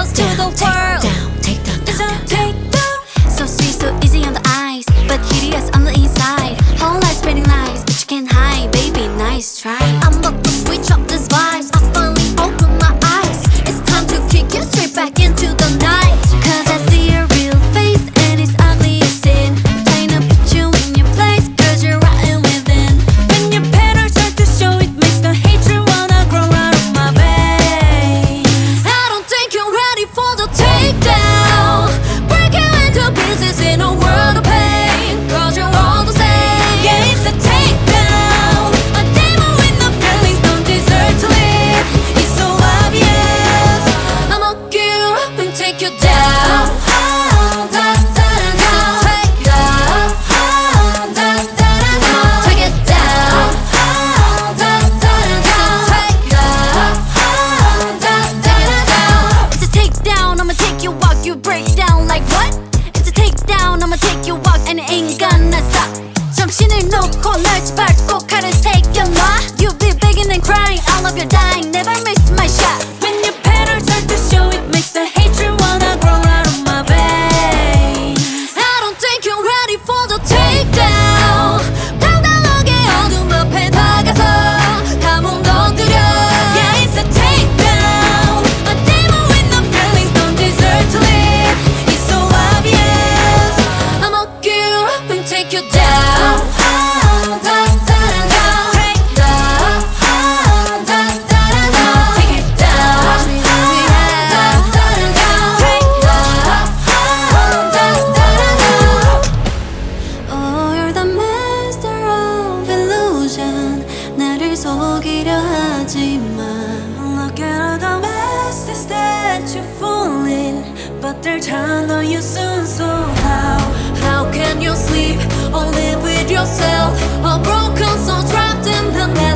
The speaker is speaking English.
girls to the world. Take down, It's a takedown. So sweet, so easy on the eyes, but hideous on the inside. Whole life spreading lies, but you can't hide, baby, nice try. I'm about to switch up these vibes, I finally open my eyes. It's time to kick you straight back into the night. Cause I see your real face, and it's ugly as sin. Trying to put you in your place, cause you're rotten within. When your petals start to show, it makes the hatred wanna grow out of my veins. I don't think you're ready for the takedown. Break you into pieces in a world of pain, cause you're all the same. Yeah, it's a takedown. A demon with no feelings don't deserve to live. It's so obvious. I'ma get you up and take you down. Take it down. It's a takedown, I'ma take you walk, you break down like what? It's a takedown, I'ma take you walk and it ain't gonna stop. 정신을 놓고 널 밟고 칼을 새겨놔. You'll be begging and crying, I love you dying, never miss my shot. When your petals start to show, it makes the hatred wanna grow out of my veins. I don't think you're ready for the takedown. 당당하게 어둠 앞에 다가서 감옥 넣어드려. Yeah, it's a takedown. A demon with no feelings don't deserve to live. It's so obvious. I'ma get you up and take you down. 속이려 하지만 Look at all the messes that you fall in, but they'll turn on you soon. So how can you sleep or live with yourself? All broken, so trapped in the net.